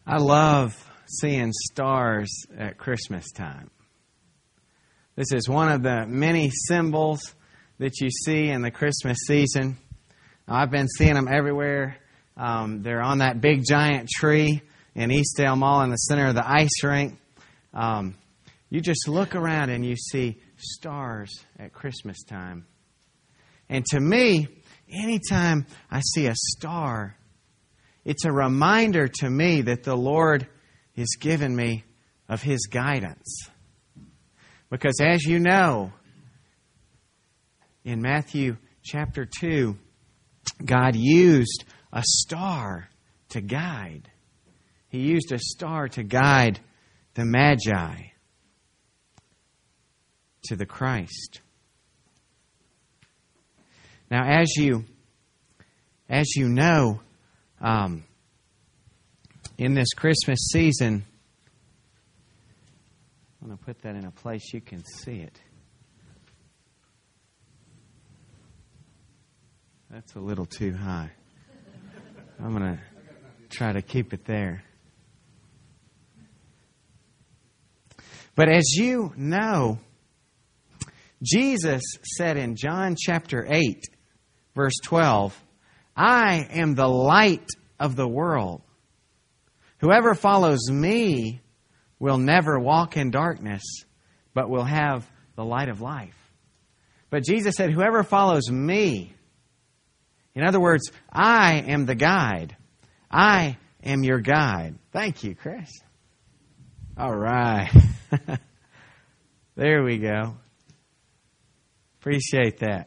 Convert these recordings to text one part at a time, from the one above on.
I love seeing stars at Christmas time. This is one of the many symbols that you see in the Christmas season. I've been seeing them everywhere. They're on that big giant tree in Eastdale Mall in the center of the ice rink. You just look around and you see stars at Christmas time. And to me, anytime I see a star, it's a reminder to me that the Lord has given me of His guidance. Because as you know, in Matthew chapter 2, God used a star to guide. He used a star to guide the Magi to the Christ. Now, as you know, in this Christmas season, I'm going to put that in a place you can see it. That's a little too high. I'm going to try to keep it there. But as you know, Jesus said in John chapter 8, verse 12, I am the light of the world. Whoever follows me will never walk in darkness, but will have the light of life. But Jesus said, whoever follows me, in other words, I am the guide. I am your guide. Thank you, Chris. All right. There we go. Appreciate that.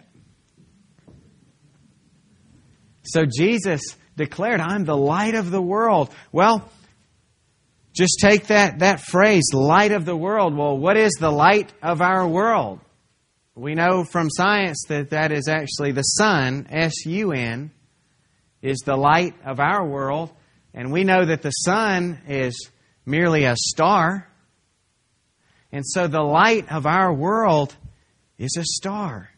So Jesus declared, I'm the light of the world. Well, just take that phrase, light of the world. Well, what is the light of our world? We know from science that is actually the sun, S-U-N, is the light of our world. And we know that the sun is merely a star. And so the light of our world is a star.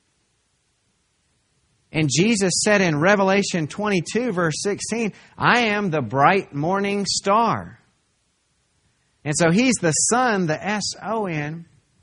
And Jesus said in Revelation 22, verse 16, I am the bright morning star. And so He's the sun, the S-O-N,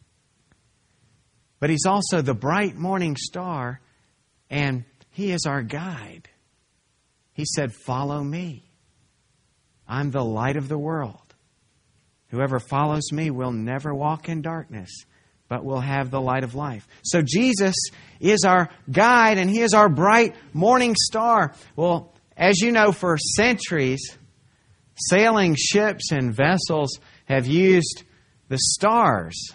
but He's also the bright morning star, and He is our guide. He said, follow me. I'm the light of the world. Whoever follows me will never walk in darkness, but will have the light of life. So Jesus is our guide, and He is our bright morning star. Well, as you know, for centuries, sailing ships and vessels have used the stars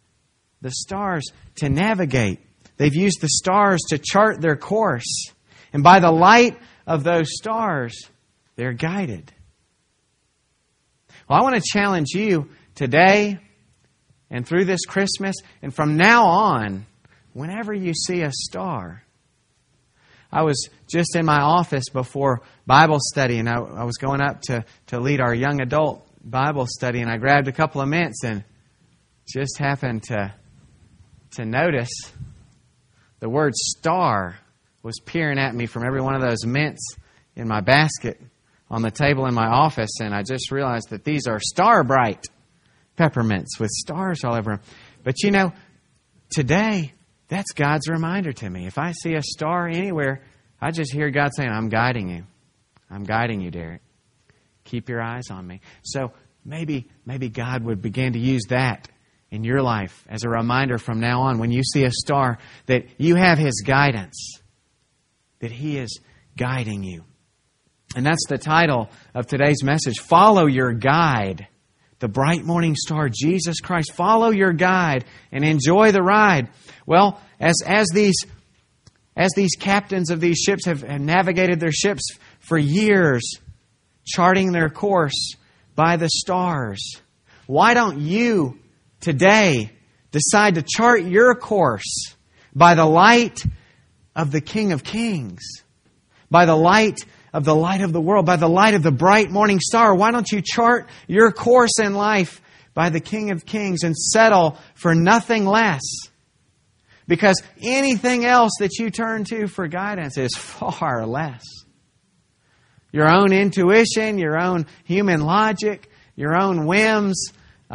to navigate. They've used the stars to chart their course. And by the light of those stars, they're guided. Well, I want to challenge you today and through this Christmas and from now on, whenever you see a star. I was just in my office before Bible study, and I was going up to lead our young adult Bible study, and I grabbed a couple of mints and just happened to notice the word star was peering at me from every one of those mints in my basket on the table in my office, and I just realized that these are Star Bright peppermints with stars all over them. But you know, today, that's God's reminder to me. If I see a star anywhere, I just hear God saying, I'm guiding you. I'm guiding you, Derek. Keep your eyes on me. So maybe God would begin to use that in your life as a reminder from now on when you see a star that you have His guidance, that He is guiding you. And that's the title of today's message. Follow your guide, the bright morning star, Jesus Christ. Follow your guide and enjoy the ride. Well, as these captains of these ships have navigated their ships for years, charting their course by the stars, why don't you today decide to chart your course by the light of the King of Kings, by the light of the world, by the light of the bright morning star? Why don't you chart your course in life by the King of Kings and settle for nothing less? Because anything else that you turn to for guidance is far less. Your own intuition, your own human logic, your own whims,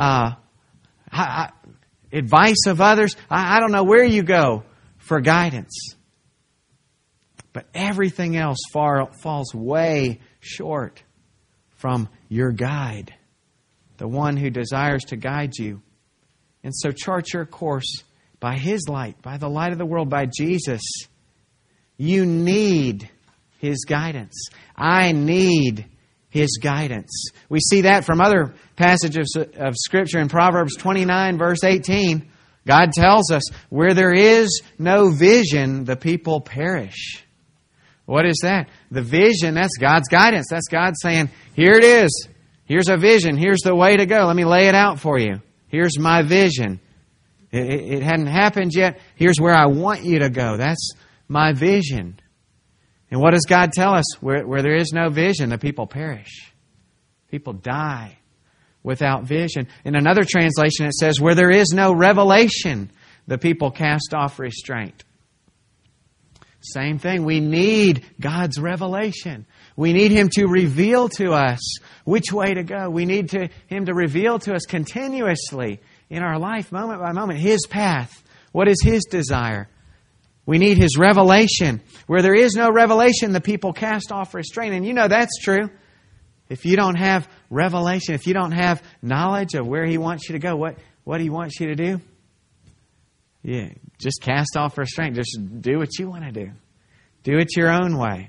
advice of others. I don't know where you go for guidance. But everything else falls way short from your guide, the one who desires to guide you. And so chart your course by His light, by the light of the world, by Jesus. You need His guidance. I need His guidance. We see that from other passages of Scripture. In Proverbs 29, verse 18, God tells us, where there is no vision, the people perish. What is that? The vision, that's God's guidance. That's God saying, here it is. Here's a vision. Here's the way to go. Let me lay it out for you. Here's my vision. It hadn't happened yet. Here's where I want you to go. That's my vision. And what does God tell us? Where there is no vision, the people perish. People die without vision. In another translation, it says, where there is no revelation, the people cast off restraint. Same thing. We need God's revelation. We need Him to reveal to us which way to go. We need Him to reveal to us continuously in our life, moment by moment, His path. What is His desire? We need His revelation. Where there is no revelation, the people cast off restraint. And you know that's true. If you don't have revelation, if you don't have knowledge of where He wants you to go, what He wants you to do, yeah, just cast off restraint. Just do what you want to do. Do it your own way.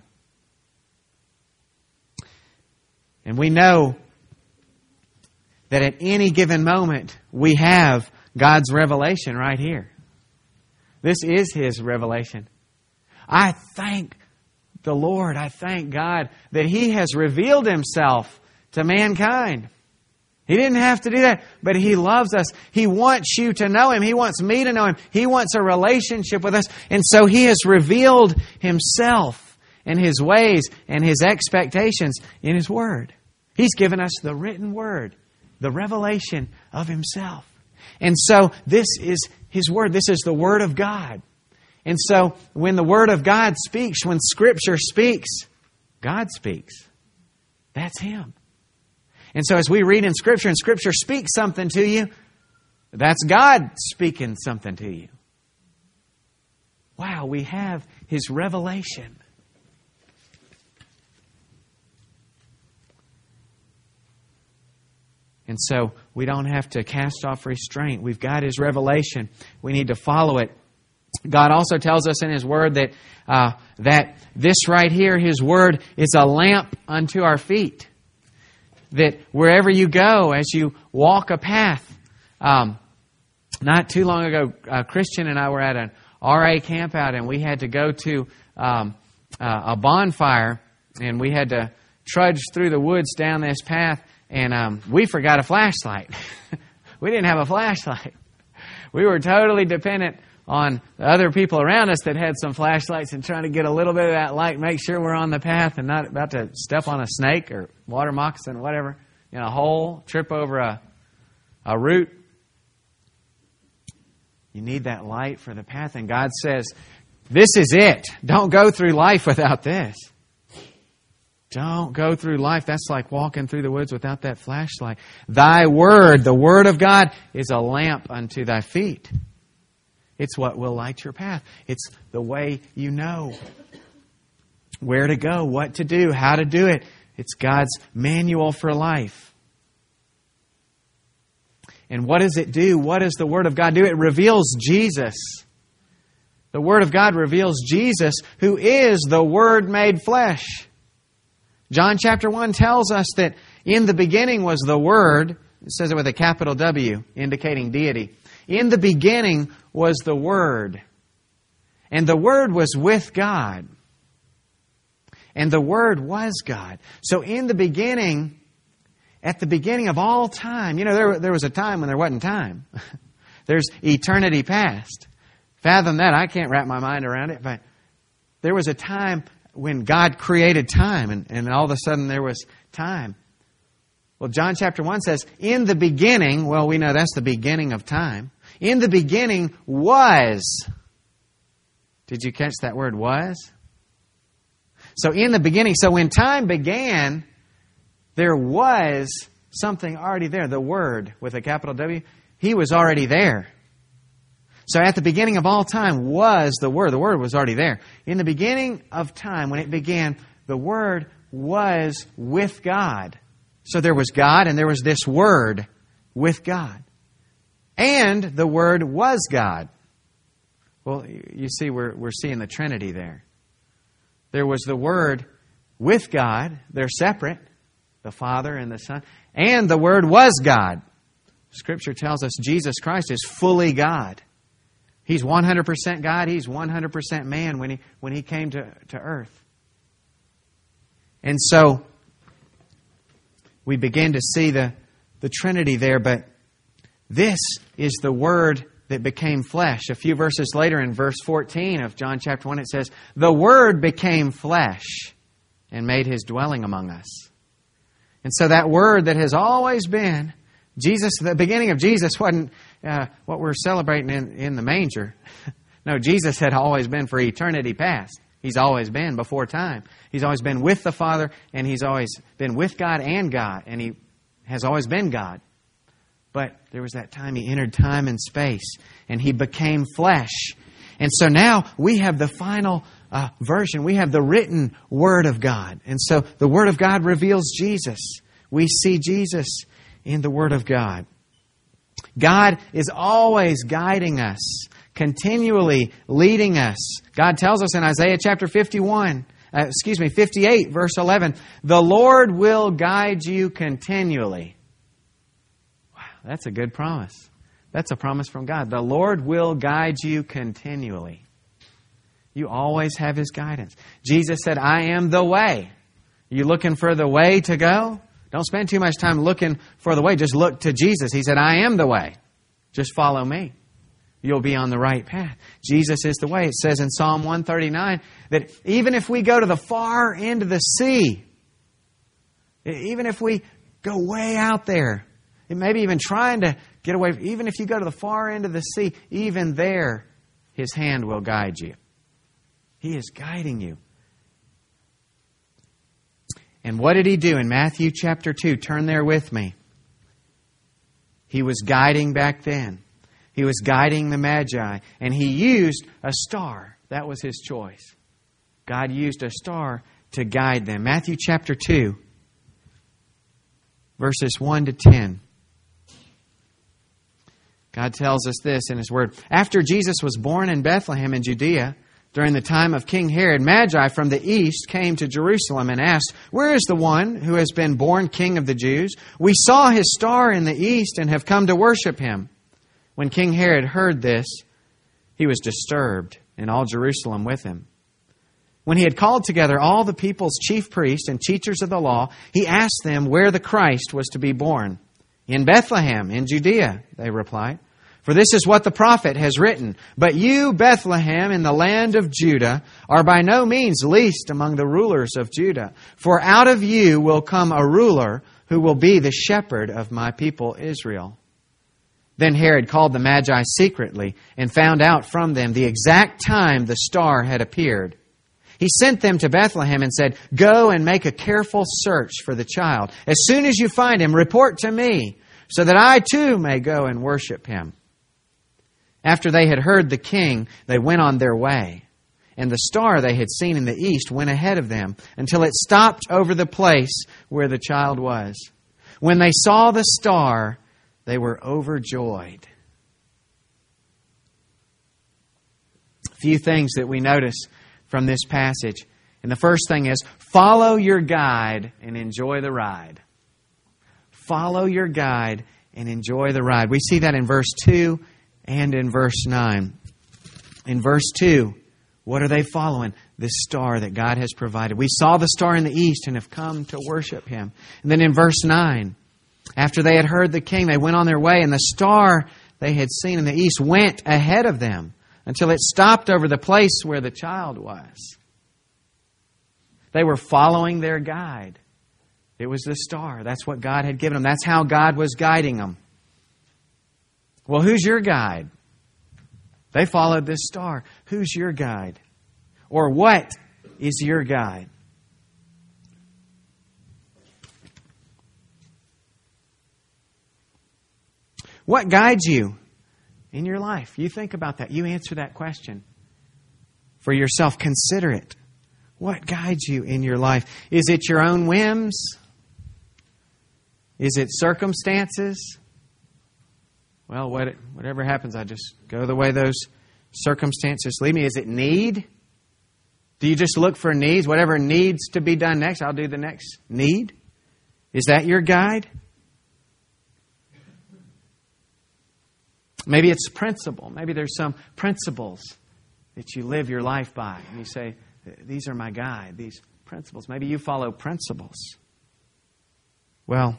And we know that at any given moment, we have God's revelation right here. This is His revelation. I thank the Lord, I thank God that He has revealed Himself to mankind. He didn't have to do that, but He loves us. He wants you to know Him. He wants me to know Him. He wants a relationship with us. And so He has revealed Himself and His ways and His expectations in His Word. He's given us the written Word, the revelation of Himself. And so this is His Word. This is the Word of God. And so when the Word of God speaks, when Scripture speaks, God speaks. That's Him. And so as we read in Scripture and Scripture speaks something to you, that's God speaking something to you. Wow, we have His revelation. And so we don't have to cast off restraint. We've got His revelation. We need to follow it. God also tells us in His Word that this right here, His Word, is a lamp unto our feet. That wherever you go, as you walk a path, not too long ago, Christian and I were at an RA campout, and we had to go to a bonfire, and we had to trudge through the woods down this path, and we forgot a flashlight. We didn't have a flashlight. We were totally dependent on the other people around us that had some flashlights and trying to get a little bit of that light, make sure we're on the path and not about to step on a snake or water moccasin or whatever, in a hole, trip over a root. You need that light for the path. And God says, this is it. Don't go through life without this. Don't go through life. That's like walking through the woods without that flashlight. Thy Word, the Word of God, is a lamp unto thy feet. It's what will light your path. It's the way you know where to go, what to do, how to do it. It's God's manual for life. And what does it do? What does the Word of God do? It reveals Jesus. The Word of God reveals Jesus, who is the Word made flesh. John chapter 1 tells us that in the beginning was the Word. It says it with a capital W, indicating deity. In the beginning was the Word. And the Word was with God. And the Word was God. So in the beginning, at the beginning of all time, you know, there was a time when there wasn't time. There's eternity past. Fathom that. I can't wrap my mind around it. But there was a time when God created time. And all of a sudden there was time. Well, John chapter 1 says, in the beginning, well, we know that's the beginning of time. In the beginning was. Did you catch that word was? So in the beginning, so when time began, there was something already there. The Word with a capital W, He was already there. So at the beginning of all time was the Word. The Word was already there. In the beginning of time, when it began, the Word was with God. So there was God and there was this Word with God. And the Word was God. Well, you see, we're seeing the Trinity there. There was the Word with God. They're separate, the Father and the Son. And the Word was God. Scripture tells us Jesus Christ is fully God. He's 100% God. He's 100% man when He came to earth. And so we begin to see the Trinity there, but this is the Word that became flesh. A few verses later in verse 14 of John chapter 1, it says, "The Word became flesh and made His dwelling among us." And so that Word that has always been, Jesus, the beginning of Jesus wasn't what we're celebrating in the manger. No, Jesus had always been for eternity past. He's always been before time. He's always been with the Father, and He's always been with God, and He has always been God. But there was that time He entered time and space, and He became flesh. And so now we have the final version. We have the written Word of God. And so the Word of God reveals Jesus. We see Jesus in the Word of God. God is always guiding us, continually leading us. God tells us in Isaiah chapter 58, verse 11, "The Lord will guide you continually." Wow, that's a good promise. That's a promise from God. The Lord will guide you continually. You always have His guidance. Jesus said, "I am the way." Are you looking for the way to go? Don't spend too much time looking for the way. Just look to Jesus. He said, "I am the way. Just follow me. You'll be on the right path." Jesus is the way. It says in Psalm 139 that even if we go to the far end of the sea, even if we go way out there, and maybe even trying to get away, even if you go to the far end of the sea, even there, His hand will guide you. He is guiding you. And what did He do in Matthew chapter 2? Turn there with me. He was guiding back then. He was guiding the Magi. And He used a star. That was His choice. God used a star to guide them. Matthew chapter 2, verses 1 to 10. God tells us this in His Word. "After Jesus was born in Bethlehem in Judea, during the time of King Herod, Magi from the east came to Jerusalem and asked, 'Where is the one who has been born King of the Jews? We saw His star in the east and have come to worship Him.' When King Herod heard this, he was disturbed, and all Jerusalem with him. When he had called together all the people's chief priests and teachers of the law, he asked them where the Christ was to be born. 'In Bethlehem, in Judea,' they replied. 'For this is what the prophet has written. But you, Bethlehem, in the land of Judah, are by no means least among the rulers of Judah. For out of you will come a ruler who will be the shepherd of my people Israel.' Then Herod called the Magi secretly and found out from them the exact time the star had appeared. He sent them to Bethlehem and said, 'Go and make a careful search for the child. As soon as you find Him, report to me, so that I too may go and worship Him.' After they had heard the king, they went on their way. And the star they had seen in the east went ahead of them until it stopped over the place where the child was. When they saw the star, they were overjoyed." A few things that we notice from this passage. And the first thing is, follow your guide and enjoy the ride. Follow your guide and enjoy the ride. We see that in verse 2 and in verse 9. In verse 2, what are they following? This star that God has provided. We saw the star in the east and have come to worship Him. And then in verse 9, after they had heard the king, they went on their way, and the star they had seen in the east went ahead of them until it stopped over the place where the child was. They were following their guide. It was the star. That's what God had given them. That's how God was guiding them. Well, who's your guide? They followed this star. Who's your guide? Or what is your guide? What guides you in your life? You think about that. You answer that question for yourself. Consider it. What guides you in your life? Is it your own whims? Is it circumstances? Well, whatever happens, I just go the way those circumstances lead me. Is it need? Do you just look for needs? Whatever needs to be done next, I'll do the next need. Is that your guide? Maybe it's principle. Maybe there's some principles that you live your life by. And you say, these are my guide, these principles. Maybe you follow principles. Well,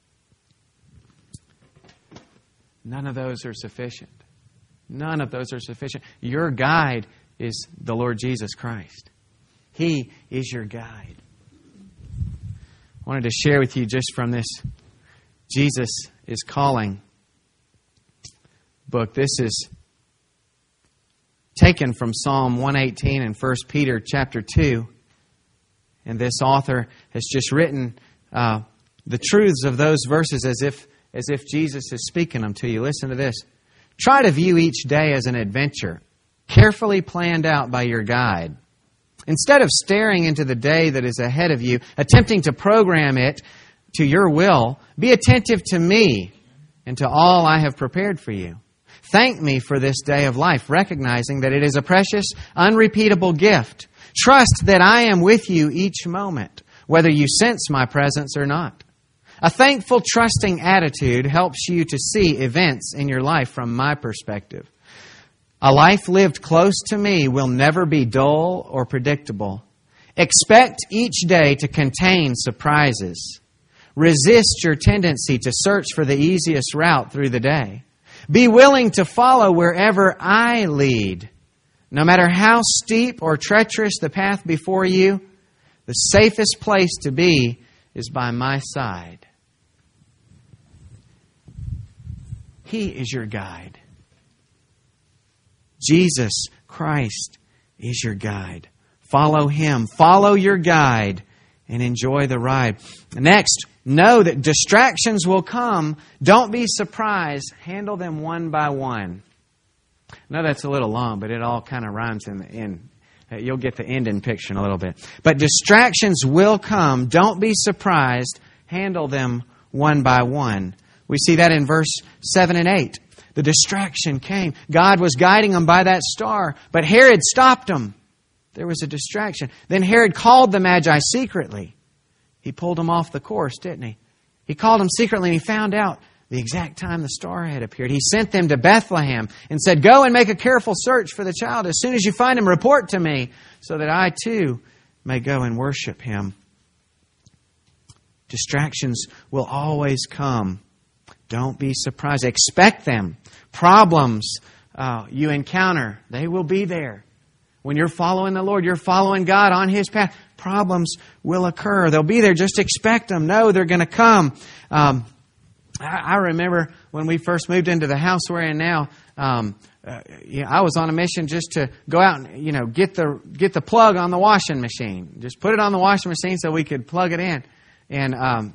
none of those are sufficient. None of those are sufficient. Your guide is the Lord Jesus Christ. He is your guide. I wanted to share with you just from this Jesus is Calling book. This is taken from Psalm 118 and 1 Peter chapter 2. And this author has just written the truths of those verses as if Jesus is speaking them to you. Listen to this. Try to view each day as an adventure, carefully planned out by your guide. Instead of staring into the day that is ahead of you, attempting to program it to your will, be attentive to me and to all I have prepared for you. Thank me for this day of life, recognizing that it is a precious, unrepeatable gift. Trust that I am with you each moment, whether you sense my presence or not. A thankful, trusting attitude helps you to see events in your life from my perspective. A life lived close to me will never be dull or predictable. Expect each day to contain surprises. Resist your tendency to search for the easiest route through the day. Be willing to follow wherever I lead. No matter how steep or treacherous the path before you, the safest place to be is by my side. He is your guide. Jesus Christ is your guide. Follow Him. Follow your guide and enjoy the ride. Next, know that distractions will come. Don't be surprised. Handle them one by one. I know that's a little long, but it all kind of rhymes in the end. You'll get the ending picture in a little bit. But distractions will come. Don't be surprised. Handle them one by one. We see that in verse 7 and 8. The distraction came. God was guiding them by that star, but Herod stopped them. There was a distraction. Then Herod called the Magi secretly. He pulled them off the course, didn't he? He called them secretly and he found out the exact time the star had appeared. He sent them to Bethlehem and said, "Go and make a careful search for the child. As soon as you find him, report to me so that I too may go and worship him." Distractions will always come. Don't be surprised. Expect them. Problems you encounter, they will be there. When you're following the Lord, you're following God on His path, problems will occur. They'll be there. Just expect them. Know they're going to come. I remember when we first moved into the house we're in now, I was on a mission just to go out and get the plug on the washing machine. Just put it on the washing machine so we could plug it in. And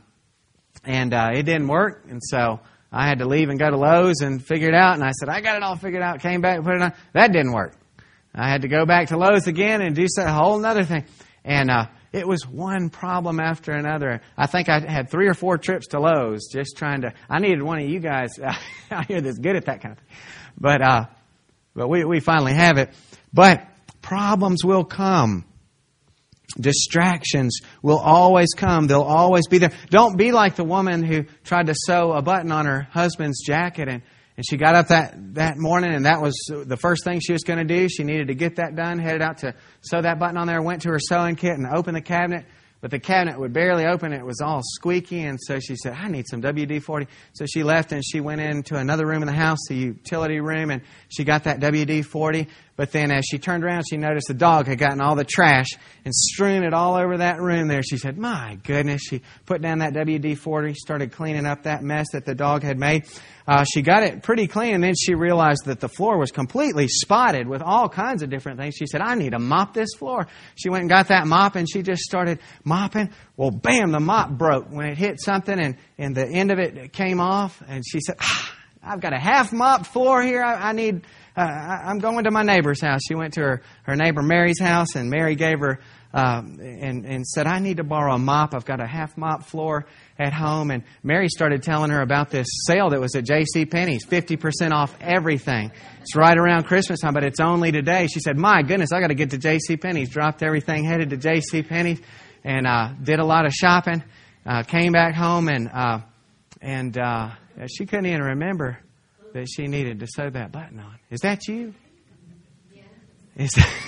it didn't work, and so I had to leave and go to Lowe's and figure it out. And I said, I got it all figured out. Came back and put it on. That didn't work. I had to go back to Lowe's again and do a whole other thing. And it was one problem after another. I think I had 3 or 4 trips to Lowe's just trying to. I needed one of you guys out here that's good at that kind of thing. But we finally have it. But problems will come. Distractions will always come. They'll always be there. Don't be like the woman who tried to sew a button on her husband's jacket and she got up that morning and that was the first thing she was going to do. She needed to get that done, headed out to sew that button on there, went to her sewing kit and opened the cabinet. But the cabinet would barely open. It was all squeaky. And so she said, I need some WD-40. So she left and she went into another room in the house, the utility room, and she got that WD-40. But then as she turned around, she noticed the dog had gotten all the trash and strewn it all over that room there. She said, my goodness. She put down that WD-40, started cleaning up that mess that the dog had made. She got it pretty clean, and then she realized that the floor was completely spotted with all kinds of different things. She said, I need to mop this floor. She went and got that mop, and she just started mopping. Well, bam, the mop broke when it hit something, and the end of it came off. And she said, I've got a half-mopped floor here. I'm going to my neighbor's house. She went to her neighbor Mary's house, and Mary gave her and said, I need to borrow a mop. I've got a half-mopped floor at home. And Mary started telling her about this sale that was at JCPenney's, 50% off everything. It's right around Christmas time, but it's only today. She said, my goodness, I got to get to JCPenney's. Dropped everything, headed to JCPenney's, and did a lot of shopping. Came back home, and she couldn't even remember that she needed to sew that button on. Is that you? Yeah.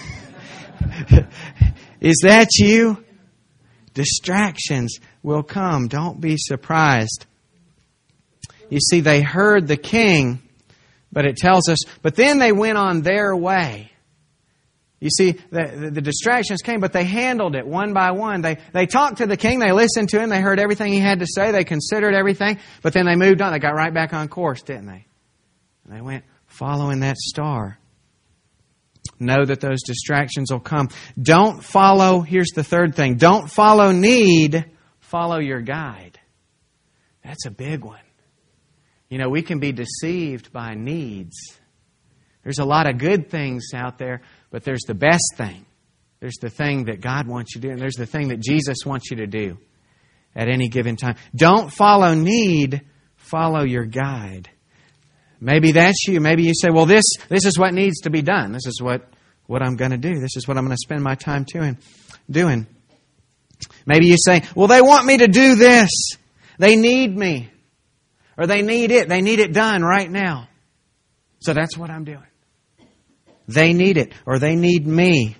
Is that you? Distractions will come. Don't be surprised. You see, they heard the king, but it tells us, but then they went on their way. You see, the distractions came, but they handled it one by one. They talked to the king, they listened to him, they heard everything he had to say, they considered everything, but then they moved on. They got right back on course, didn't they? And they went following that star. Know that those distractions will come. Don't follow, here's the third thing, don't follow need, follow your guide. That's a big one. You know, we can be deceived by needs. There's a lot of good things out there, but there's the best thing. There's the thing that God wants you to do, and there's the thing that Jesus wants you to do at any given time. Don't follow need, follow your guide. Maybe that's you. Maybe you say, well, this is what needs to be done. This is what I'm going to do. This is what I'm going to spend my time doing. Maybe you say, well, they want me to do this. They need me. Or they need it. They need it done right now. So that's what I'm doing. They need it, or they need me.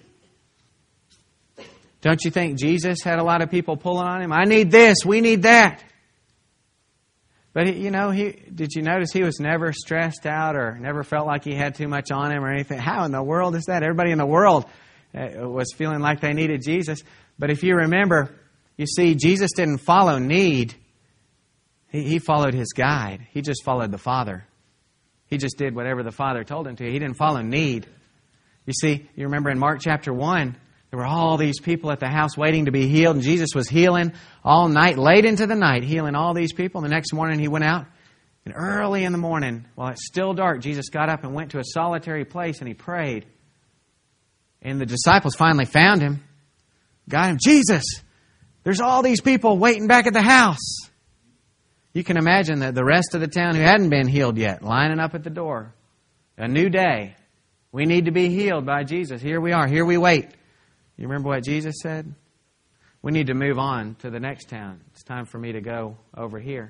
Don't you think Jesus had a lot of people pulling on him? I need this. We need that. But, did you notice he was never stressed out or never felt like he had too much on him or anything? How in the world is that? Everybody in the world was feeling like they needed Jesus. But if you remember, you see, Jesus didn't follow need. He followed his guide. He just followed the Father. He just did whatever the Father told him to. He didn't follow need. You see, you remember in Mark chapter 1, there were all these people at the house waiting to be healed, and Jesus was healing all night, late into the night, healing all these people. And the next morning he went out, and early in the morning, while it's still dark, Jesus got up and went to a solitary place and he prayed. And the disciples finally found him, got him. Jesus, there's all these people waiting back at the house. You can imagine that the rest of the town who hadn't been healed yet, lining up at the door. A new day. We need to be healed by Jesus. Here we are. Here we wait. You remember what Jesus said? We need to move on to the next town. It's time for me to go over here.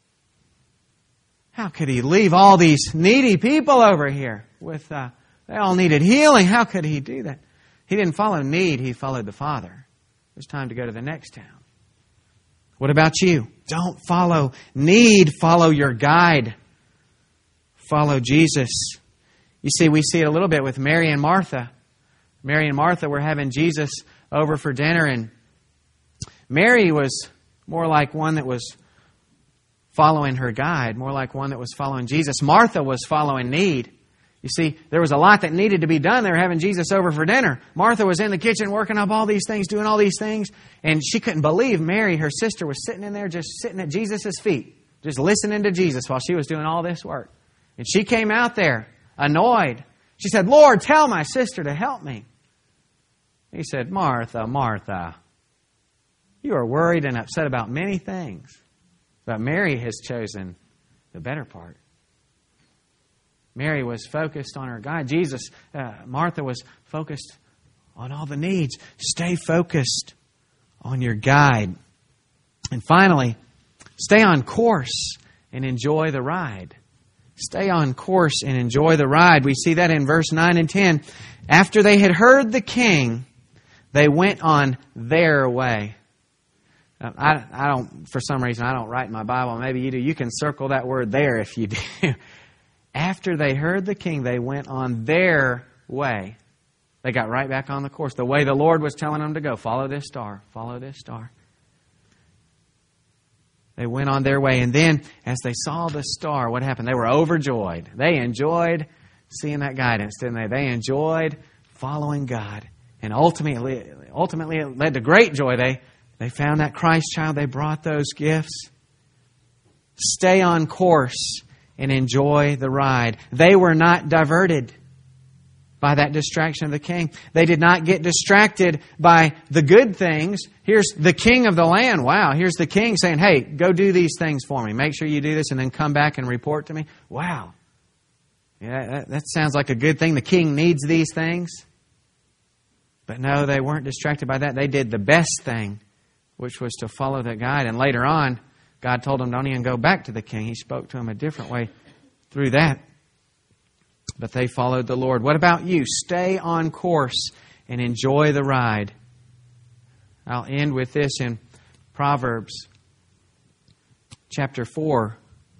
How could he leave all these needy people over here? They all needed healing. How could he do that? He didn't follow need. He followed the Father. It was time to go to the next town. What about you? Don't follow need. Follow your guide. Follow Jesus. You see, we see it a little bit with Mary and Martha. Mary and Martha were having Jesus over for dinner, and Mary was more like one that was following her guide, more like one that was following Jesus. Martha was following need. You see, there was a lot that needed to be done. They were having Jesus over for dinner. Martha was in the kitchen working up all these things, doing all these things, and she couldn't believe Mary, her sister, was sitting in there just sitting at Jesus' feet, just listening to Jesus while she was doing all this work. And she came out there annoyed. She said, Lord, tell my sister to help me. He said, Martha, Martha, you are worried and upset about many things, but Mary has chosen the better part. Mary was focused on her God. Martha was focused on all the needs. Stay focused on your guide. And finally, stay on course and enjoy the ride. Stay on course and enjoy the ride. We see that in verse 9 and 10. After they had heard the king, they went on their way. I don't, for some reason, I don't write in my Bible. Maybe you do. You can circle that word there if you do. After they heard the king, they went on their way. They got right back on the course. The way the Lord was telling them to go. Follow this star. Follow this star. They went on their way. And then, as they saw the star, what happened? They were overjoyed. They enjoyed seeing that guidance, didn't they? They enjoyed following God. And ultimately it led to great joy. They found that Christ child. They brought those gifts. Stay on course and enjoy the ride. They were not diverted by that distraction of the king. They did not get distracted by the good things. Here's the king of the land. Wow, here's the king saying, hey, go do these things for me. Make sure you do this and then come back and report to me. Wow. Yeah, that sounds like a good thing. The king needs these things. But no, they weren't distracted by that. They did the best thing, which was to follow that guide. And later on, God told them, don't even go back to the king. He spoke to them a different way through that. But they followed the Lord. What about you? Stay on course and enjoy the ride. I'll end with this in Proverbs chapter 4.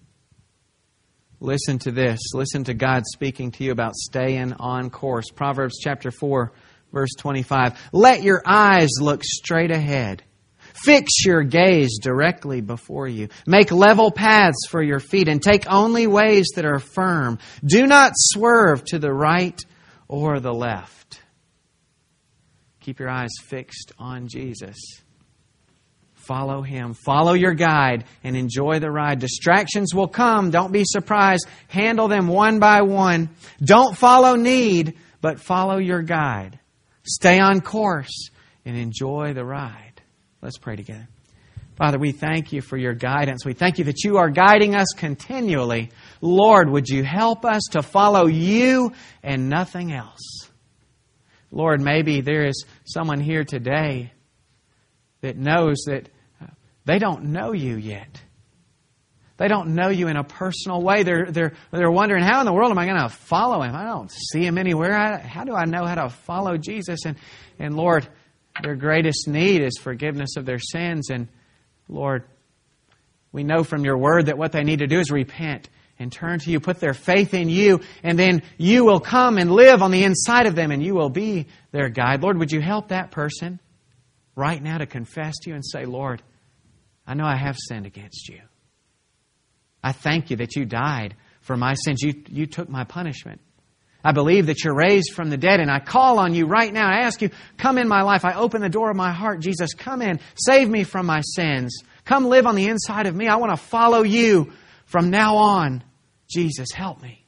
Listen to this. Listen to God speaking to you about staying on course. Proverbs chapter 4, verse 25. Let your eyes look straight ahead. Fix your gaze directly before you. Make level paths for your feet and take only ways that are firm. Do not swerve to the right or the left. Keep your eyes fixed on Jesus. Follow Him. Follow your guide and enjoy the ride. Distractions will come. Don't be surprised. Handle them one by one. Don't follow need, but follow your guide. Stay on course and enjoy the ride. Let's pray together. Father, we thank You for Your guidance. We thank You that You are guiding us continually. Lord, would You help us to follow You and nothing else? Lord, maybe there is someone here today that knows that they don't know You yet. They don't know You in a personal way. They're wondering, how in the world am I going to follow Him? I don't see Him anywhere. How do I know how to follow Jesus? And Lord, their greatest need is forgiveness of their sins. And Lord, we know from Your Word that what they need to do is repent and turn to You, put their faith in You, and then You will come and live on the inside of them and You will be their guide. Lord, would You help that person right now to confess to You and say, Lord, I know I have sinned against You. I thank You that You died for my sins. You took my punishment. I believe that You're raised from the dead, and I call on You right now. I ask You, come in my life. I open the door of my heart. Jesus, come in. Save me from my sins. Come live on the inside of me. I want to follow You from now on. Jesus, help me.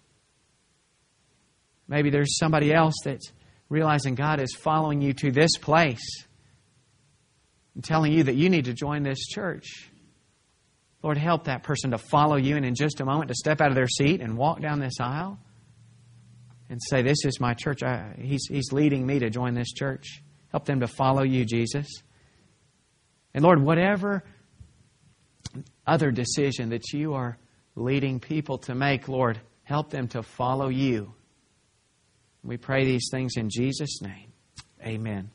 Maybe there's somebody else that's realizing God is following you to this place and telling you that you need to join this church. Lord, help that person to follow You, and in just a moment to step out of their seat and walk down this aisle and say, this is my church. He's leading me to join this church. Help them to follow You, Jesus. And Lord, whatever other decision that You are leading people to make, Lord, help them to follow You. We pray these things in Jesus' name. Amen.